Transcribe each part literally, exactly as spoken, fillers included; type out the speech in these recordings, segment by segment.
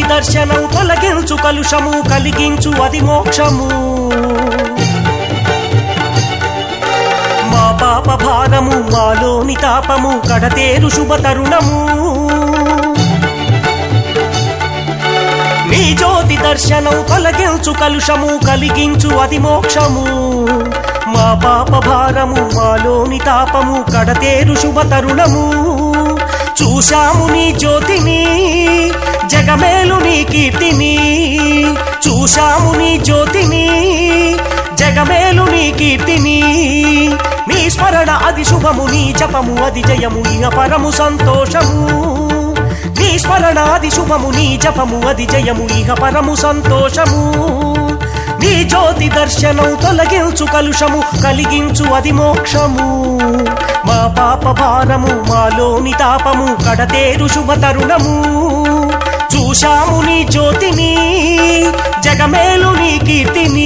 జ్యోతి దర్శనం తొలగించు కలుషము కలిగించు అది మోక్షము మా పాప భారము మాలోని తాపము కడతేరు శుభ తరుణము నీ జ్యోతి దర్శనం తొలగించు కలుషము కలిగించు అది మోక్షము మా పాప భారము మాలోని తాపము కడతేరు శుభ తరుణము చూశాము నీ జ్యోతిని జగమేలు నీ కీర్తిని చూశాము నీ జ్యోతిని జగమేలు నీ కీర్తిని నీ స్మరణ అది శుభము నీ జపము అది జయము ఇహ పరము సంతోషము నీ స్మరణ అది శుభము నీ జపము అది జయము ఇహ పరము సంతోషము నీ జ్యోతి దర్శనం తొలగించు కలుషము కలిగించు అది మోక్షము మా పాప భారము మాలోని తాపము కడతేరు శుభ తరుణము చూశాము నీ జ్యోతిని జగమేలు నీ కీర్తిని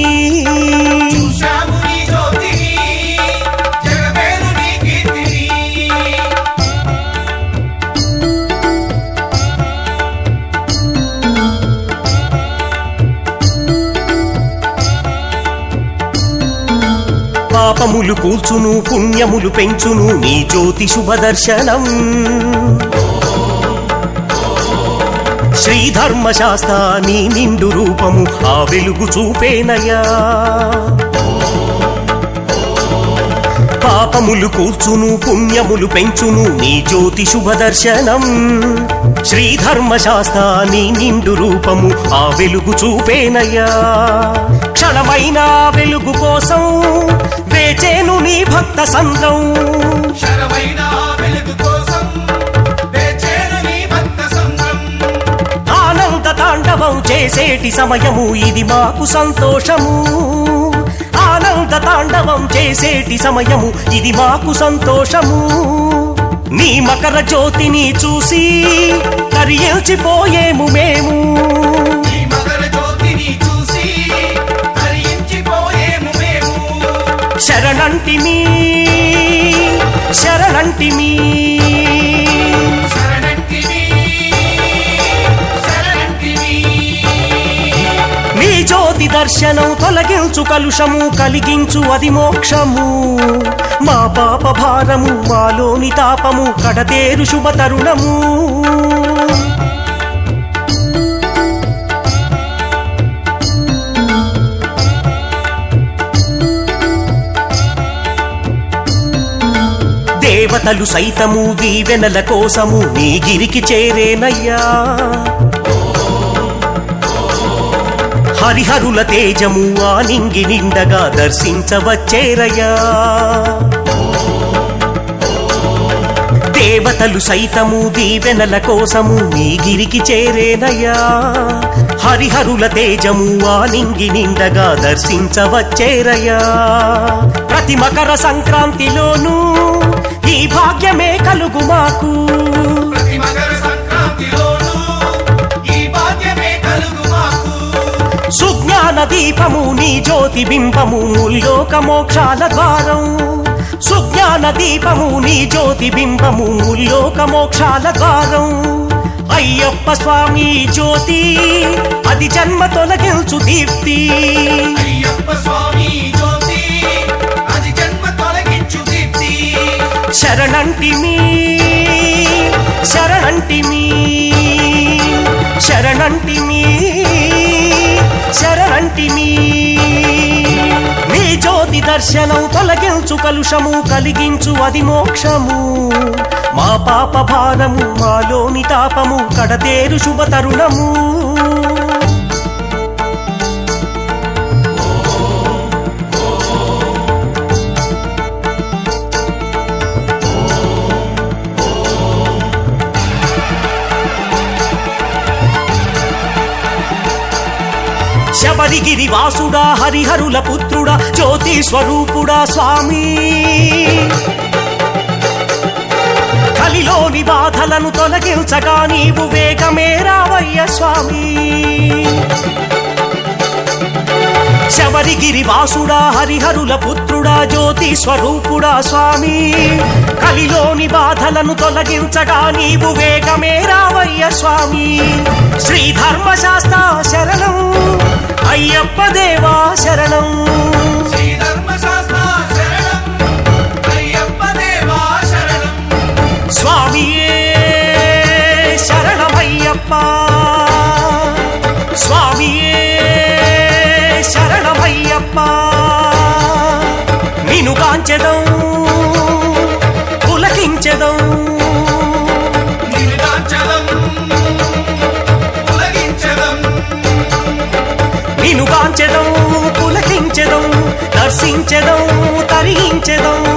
పాపములు కూల్చును పుణ్యములు పెంచును నీ జ్యోతి శుభ దర్శనం శ్రీధర్మశాస్త్ర నీ నిండు రూపము ఆ వెలుగు చూపేనయ్యా పాపములు కూల్చును పుణ్యములు పెంచును నీ జ్యోతి శుభ దర్శనం శ్రీధర్మశాస్త్ర నీ నిండు రూపము ఆ వెలుగు చూపేనయ్యా క్షణమైన వెలుగు కోసం వేచేను నీ భక్త సంద్రం ఆనంద తాండవం చేసేటి సమయము ఇది మాకు సంతోషము ఆనంద తాండవం చేసేటి సమయము ఇది మాకు సంతోషము నీ మకర జ్యోతిని చూసి కరియించిపోయేము మేము శరణంటిమి శరణంటిమి నీ జ్యోతి దర్శనం తొలగించు కలుషము కలిగించు అది మోక్షము మా పాప భారము మాలోని తాపము కడతేరు శుభ తరుణము దేవతలు సైతము దీవెనల కోసము నీ గిరికి చేరేనయ్యా హరిహరుల తేజము ఆ నింగి నిండగా దర్శించవచ్చేరయ్యా దేవతలు సైతము దీవెనల కోసము నీ గిరికి చేరేనయ్యా హరిహరుల తేజము ఆ నింగి నిండగా దర్శించవచ్చేరయ్యా ప్రతి మకర సంక్రాంతిలోనూ ఈ భాగ్యమే కలుగు మాకు సుజ్ఞాన దీపము నీ జ్యోతి బింబము లోక మోక్షాల ద్వారం సుజ్ఞాన దీపము నీ జ్యోతి బింబము లోక మోక్షాల ద్వారం అయ్యప్ప స్వామి జ్యోతి అది జన్మ తొలగించు దీప్తి శరణంటిమి శరణంటిమి శరణంటిమి శరణంటిమి నీ జ్యోతి దర్శనం తొలగించు కలుషము కలిగించు అది మోక్షము మా పాప భారము మాలోని తాపము కడతేరు శుభ తరుణము శబరిగిరి వాసుడా హరిహరుల పుత్రుడా జ్యోతి స్వరూపుడా స్వామి కలిలోని బాధలను తొలగించగా నీవు వేగమే రావయ్య స్వామి శబరిగిరి వాసుడా హరిహరుల పుత్రుడా జ్యోతి స్వరూపుడా స్వామి కలిలోని బాధలను తొలగించగా నీవు వేగమే రావయ్య స్వామి శ్రీ ధర్మశాస్త్ర శరణం అయ్యప్ప దేవా శరణం శ్రీ ధర్మశాస్త్ర శరణం అయ్యప్ప దేవా శరణం స్వామియే శరణమయ్యప్ప స్వామియే శరణమయ్యప్ప నిను కాంచెదం పులకించెదం నిన్ను కాంచెదం పులకించెదం నిను కాంచెదం పులకించెదం దర్శించెదం తరించెదం